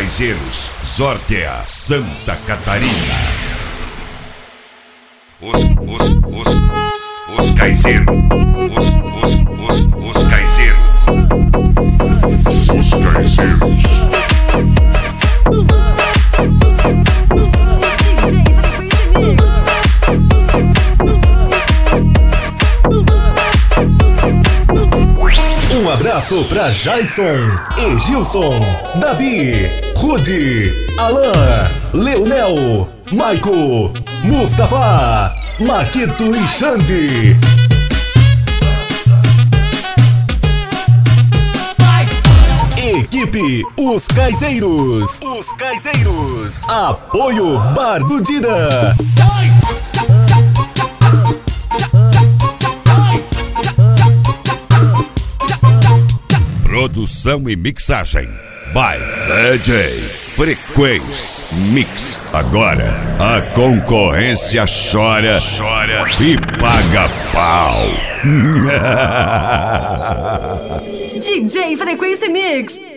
Caizeiros, Zórtea, Santa Catarina. Os Caizeiros. Os Caizeiros. Os Caizeiros. Um abraço pra Jason, Egilson, Davi, Rudy, Alan, Leonel, Maico, Mustafa, Maquito e Xande. Equipe Os Caizeiros. Os Caizeiros. Apoio Bar do Dida. Produção e mixagem by DJ Frequência Mix. Agora a concorrência chora e paga pau. DJ Frequência Mix.